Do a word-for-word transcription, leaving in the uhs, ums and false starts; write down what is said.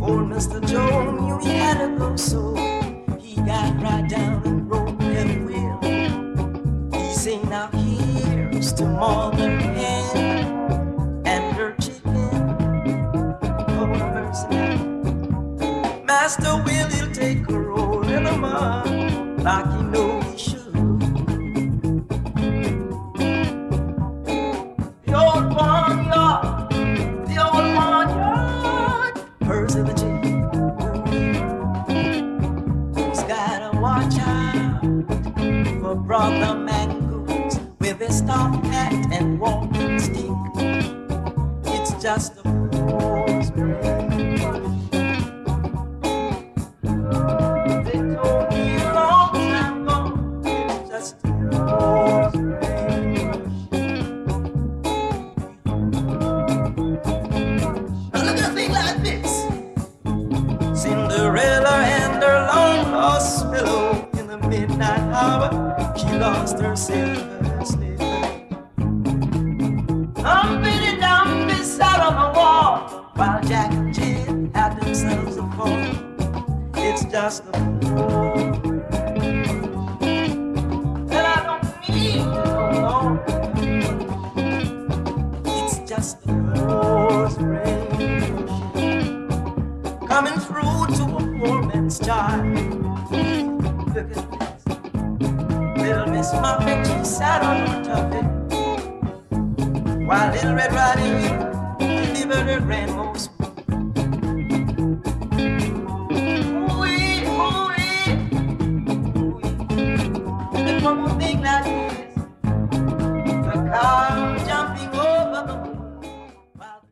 Old Mister Joe knew he had to go, so he got right down and wrote them will. He say, now here's to Mother Hen and her chicken. Oh, mercy. Master Will, he'll take a roll in the mud like he know he should. The old barnyard, the old barnyard, hers in the chicken. Who's gotta watch out for Brother Mangoose with his top hat and walking stick? It's just a fool's brain. They told me a long time ago, it's just a fool's brain. Now look at a thing like this. Cinderella and her long lost pillow in the midnight hour, she lost her silver slipper. Humpity Dumpty sat on the wall while Jack and Jill had themselves a fall. It's just a fool, and I don't need to know. It's just a fool's rain coming through to a poor man's child. Look at this, little Miss Muffet, she sat on her tuffet while Little Red Riding Hood